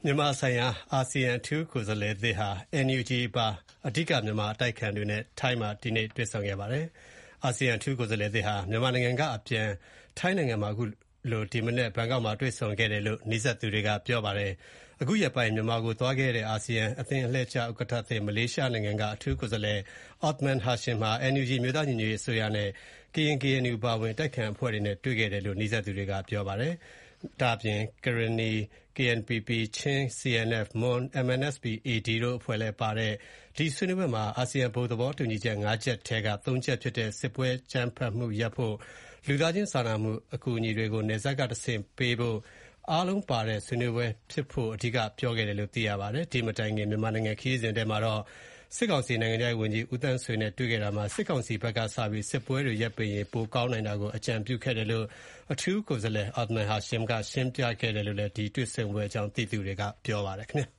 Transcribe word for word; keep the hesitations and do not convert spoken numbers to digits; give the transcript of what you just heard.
မြန်မာဆိုင်ရာအာဆီယံအထူးကိုယ်စားလှယ်သစ်ဟာ အန်ယူဂျီ ပါအဓိကမြန်မာအတိုက်အခံတွေနဲ့ထိုင်းမှာဒီနေ့တွေ့ဆုံခဲ့ပါတယ်။ အာဆီယံအထူးကိုယ်စားလှယ်သစ်ဟာမြန်မာနိုင်ငံကအပြန်ထိုင်းနိုင်ငံမှာအခုလိုဒီမနက်ဘန်ကောက်မှာတွေ့ဆုံခဲ့တယ်လို့နီးစပ်သူတွေကပြောပါတယ်။ အခုရက်ပိုင်းမြန်မာကိုသွားခဲ့တဲ့အာဆီယံအသင်းအလှည့်ကျဥက္ကဋ္ဌသစ်မလေးရှားနိုင်ငံကအထူးကိုယ်စားလှယ် Othman Hashim ဟာ အန်ယူဂျီ အမျိုးသားညီညွတ်ရေးအစိုးရနဲ့ ကရင် ကေအန်ယူ အပါအဝင်အတိုက်အခံအဖွဲ့တွေနဲ့တွေ့ခဲ့တယ်လို့နီးစပ်သူတွေကပြောပါတယ်။ ဒါ့အပြင် ကရင်နီ၊ ကေအန်ပီပီ၊ ချင်း၊ စီအန်အက်ဖ်၊ မွန်၊ အမ်အန်အက်ဖ်ပီ-အေဒီ တို့အဖွဲ့လည်းပါတဲ့ ဒီဆွေးနွေးပွဲမှာ အာဆီယံဘုံသဘောတူညီချက် ၅ ချက်ထဲက ၃ ချက်ဖြစ်တဲ့ စစ်ပွဲအကြမ်းဖက်မှုရပ်ဖို့၊ လူသားချင်းစာနာမှုအကူအညီတွေကို နယ်စပ်ကတဆင့်ပေးဖို့ အားလုံးပါတဲ့ဆွေးနွေးပွဲဖြစ်ဖို့ အဓိကပြောခဲ့တယ်လို့သိရပါတယ်။ ဒီမတိုင်ခင်မြန်မာနိုင်ငံခရီးစဉ်ထဲမှာတော့ စစ်ကောင်စီနိုင်ငံခြားရေးဝန်ကြီးဦးသန်းဆွေနဲ့တွေ့ခဲ့တာမှာ စစ်ကောင်စီဘက်ကစပြီး စစ်ပွဲတွေရပ်ပေးရင်ပိုကောင်းနိုင်တာကို အကြံပြုခဲ့တယ်လို့ အထူးကိုယ်စားလှယ် Othman Hashim ကရှင်းပြခဲ့တယ်လို့လည်း ဒီတွေ့ဆုံပွဲအကြောင်းသိသူတွေကပြောပါတယ်ခင်ဗျာ